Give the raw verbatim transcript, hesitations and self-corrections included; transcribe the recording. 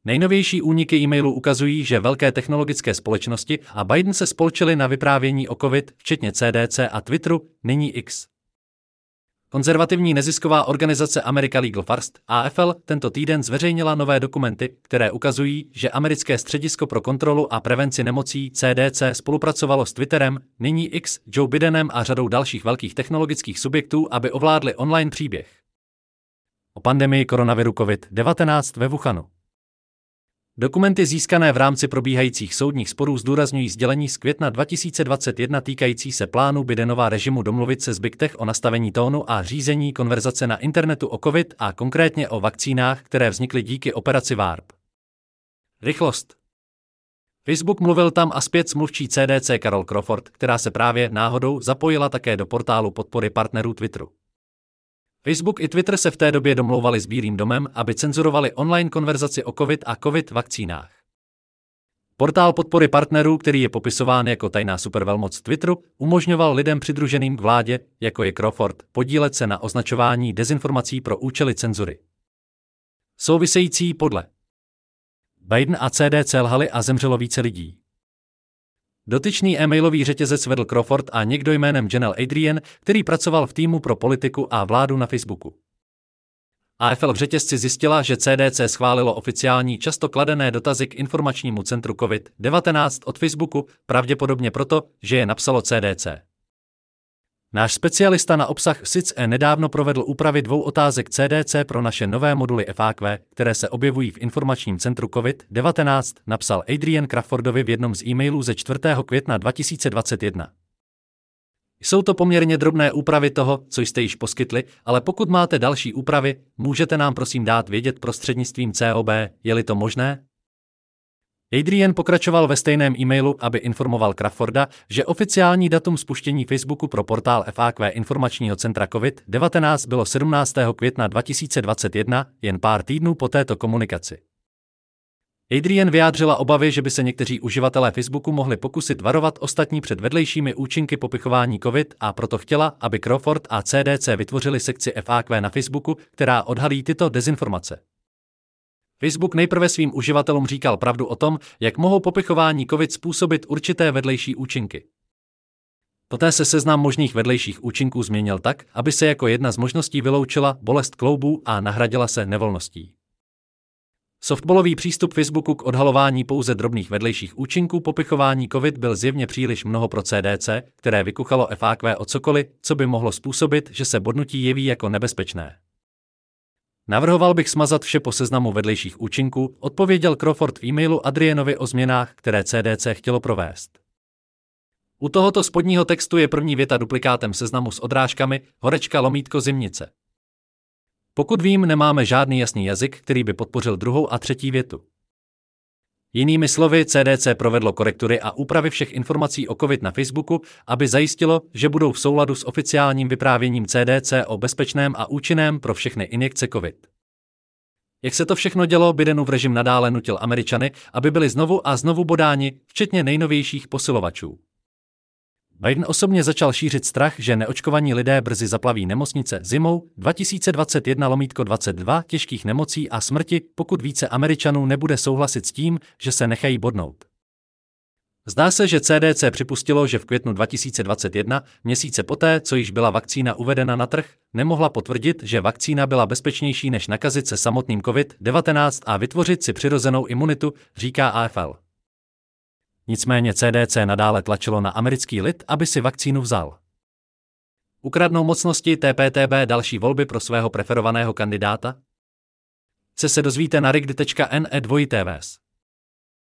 Nejnovější úniky e-mailů ukazují, že velké technologické společnosti a Biden se spolčili na vyprávění o COVID, včetně C D C a Twitteru, nyní X. Konzervativní nezisková organizace America Legal First, A F L, tento týden zveřejnila nové dokumenty, které ukazují, že americké středisko pro kontrolu a prevenci nemocí C D C spolupracovalo s Twitterem, nyní X, Joe Bidenem a řadou dalších velkých technologických subjektů, aby ovládli online příběh o pandemii koronaviru COVID devatenáct ve Wuhanu. Dokumenty získané v rámci probíhajících soudních sporů zdůrazňují sdělení z května dva tisíce dvacet jedna týkající se plánu Bidenova režimu domluvit se s Big Tech o nastavení tónu a řízení konverzace na internetu o COVID a konkrétně o vakcínách, které vznikly díky operaci Warp. Rychlost. Facebook mluvil tam a zpět s mluvčí C D C Carol Crawford, která se právě náhodou zapojila také do portálu podpory partnerů Twitteru. Facebook i Twitter se v té době domlouvali s Bílým domem, aby cenzurovali online konverzaci o COVID a COVID vakcínách. Portál podpory partnerů, který je popisován jako tajná supervelmoc Twitteru, umožňoval lidem přidruženým k vládě, jako je Crawford, podílet se na označování dezinformací pro účely cenzury. Související podle Biden a C D C lhali a zemřelo více lidí. Dotyčný e-mailový řetězec vedl Crawford a někdo jménem Janelle Adrian, který pracoval v týmu pro politiku a vládu na Facebooku. A F L v řetězci zjistila, že C D C schválilo oficiální často kladené dotazy k informačnímu centru COVID devatenáct od Facebooku, pravděpodobně proto, že je napsalo C D C. Náš specialista na obsah S I C E nedávno provedl úpravy dvou otázek C D C pro naše nové moduly F A Q, které se objevují v informačním centru COVID devatenáct, napsal Adrian Crawfordovi v jednom z e-mailů ze čtvrtého května dva tisíce dvacet jedna. Jsou to poměrně drobné úpravy toho, co jste již poskytli, ale pokud máte další úpravy, můžete nám prosím dát vědět prostřednictvím C O B, je-li to možné? Adrian pokračoval ve stejném e-mailu, aby informoval Crawforda, že oficiální datum spuštění Facebooku pro portál F A Q informačního centra COVID devatenáct bylo sedmnáctého května dva tisíce dvacet jedna, jen pár týdnů po této komunikaci. Adrian vyjádřila obavy, že by se někteří uživatelé Facebooku mohli pokusit varovat ostatní před vedlejšími účinky popichování COVID a proto chtěla, aby Crawford a C D C vytvořili sekci F A Q na Facebooku, která odhalí tyto dezinformace. Facebook nejprve svým uživatelům říkal pravdu o tom, jak mohou popichování COVID způsobit určité vedlejší účinky. Poté se seznam možných vedlejších účinků změnil tak, aby se jako jedna z možností vyloučila bolest kloubů a nahradila se nevolností. Softballový přístup Facebooku k odhalování pouze drobných vedlejších účinků popichování COVID byl zjevně příliš mnoho pro C D C, které vykuchalo F A Q o cokoliv, co by mohlo způsobit, že se bodnutí jeví jako nebezpečné. Navrhoval bych smazat vše po seznamu vedlejších účinků, odpověděl Crawford v e-mailu Adrianovi o změnách, které C D C chtělo provést. U tohoto spodního textu je první věta duplikátem seznamu s odrážkami horečka lomítko zimnice. Pokud vím, nemáme žádný jasný jazyk, který by podpořil druhou a třetí větu. Jinými slovy, C D C provedlo korektury a úpravy všech informací o COVID na Facebooku, aby zajistilo, že budou v souladu s oficiálním vyprávěním C D C o bezpečném a účinném pro všechny injekce COVID. Jak se to všechno dělo, Bidenův režim nadále nutil Američany, aby byli znovu a znovu bodáni, včetně nejnovějších posilovačů. Biden osobně začal šířit strach, že neočkovaní lidé brzy zaplaví nemocnice zimou dva tisíce dvacet jedna lomítko dvacet dva těžkých nemocí a smrti, pokud více Američanů nebude souhlasit s tím, že se nechají bodnout. Zdá se, že C D C připustilo, že v květnu dva tisíce dvacet jedna, měsíce poté, co již byla vakcína uvedena na trh, nemohla potvrdit, že vakcína byla bezpečnější než nakazit se samotným COVID devatenáct a vytvořit si přirozenou imunitu, říká A F L. Nicméně C D C nadále tlačilo na americký lid, aby si vakcínu vzal. Ukradnou mocnosti T P T B další volby pro svého preferovaného kandidáta? Se se dozvíte na rigdy tečka N E dvojité ves.